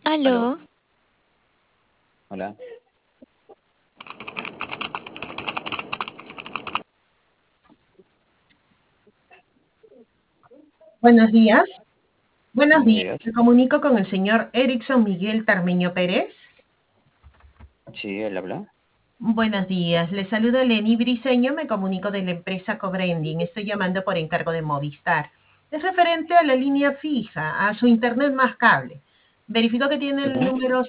Aló, Aló, hola, Buenos días. Buenos buenos días. días. Me comunico con el señor Erickson Miguel Tarmeño Pérez. Sí, él habla. Buenos días. Le saluda Lenny Briseño. Me comunico de la empresa Cobrending. Estoy llamando por encargo de Movistar. Es referente a la línea fija, a su internet más cable. Verifico que tiene el Ujú, número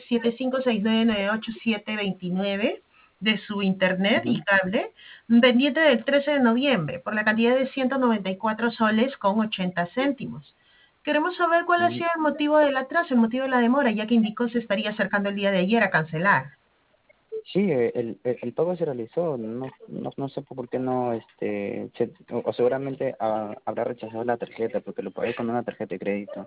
7569982729 de su internet y ujú. cable, pendiente del 13 de noviembre, por la cantidad de 194 soles con 80 céntimos. Queremos saber cuál ha Mm, sido el motivo del atraso, el motivo de la demora, ya que indicó se estaría acercando el día de ayer a cancelar. Sí, el pago se realizó. No sé por qué no, o seguramente habrá rechazado la tarjeta porque lo pagué con una tarjeta de crédito.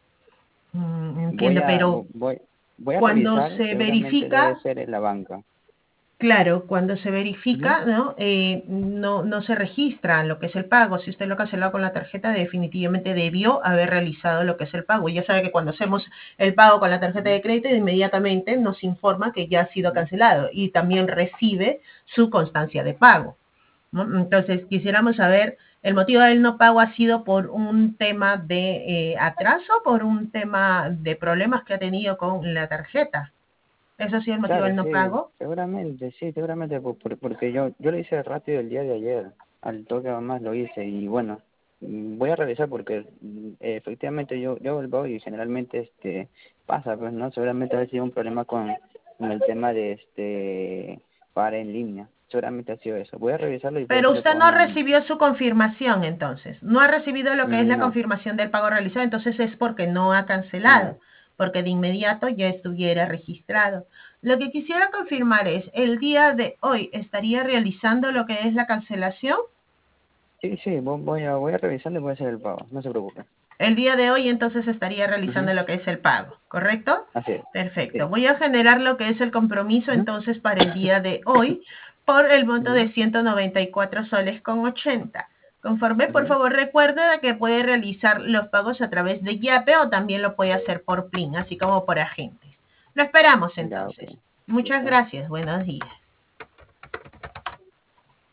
Voy Entiendo, a, pero vo- voy, voy a cuando revisar, se seguramente debe verifica, ser en la banca. claro, cuando se Ujú, verifica, ¿no? No se registra lo que es el pago. Si usted lo ha cancelado con la tarjeta, definitivamente debió haber realizado lo que es el pago. Ya sabe que cuando hacemos el pago con la tarjeta ujú, de crédito, inmediatamente nos informa que ya ha sido ujú. cancelado y también recibe su constancia de pago, ¿no? Entonces, quisiéramos saber, ¿el motivo del no pago ha sido por un tema de atraso, por un tema de problemas que ha tenido con la tarjeta? ¿Eso ha sido el motivo Claro, del no pago? sí, seguramente porque yo lo hice rápido el día de ayer, al toque más lo hice y bueno, voy a revisar porque efectivamente yo hago el pago y generalmente pasa, pues no, seguramente ha sido un problema con el tema de pagar en línea, seguramente ha sido eso. Voy a revisarlo y puede Pero ser de usted todas no maneras. recibió su confirmación entonces. No ha recibido lo que es la No, confirmación del pago realizado, entonces es porque no ha no. cancelado, porque de inmediato ya estuviera registrado. Lo que quisiera confirmar es, ¿el día de hoy estaría realizando lo que es la cancelación? Sí, sí, voy a revisarlo y voy a hacer el pago, no se preocupe. El día de hoy entonces estaría realizando Ujú, lo que es el pago, ¿correcto? así es, Perfecto. sí. Voy a generar lo que es el compromiso Ujú, entonces para el día de hoy por el monto ujú, de 194 soles con 80. Conforme, por ujú. favor, recuerde que puede realizar los pagos a través de Yape o también lo puede hacer por PLIN, así como por agentes. Lo esperamos Ya, ok. entonces. Muchas Listo. gracias. Buenos días.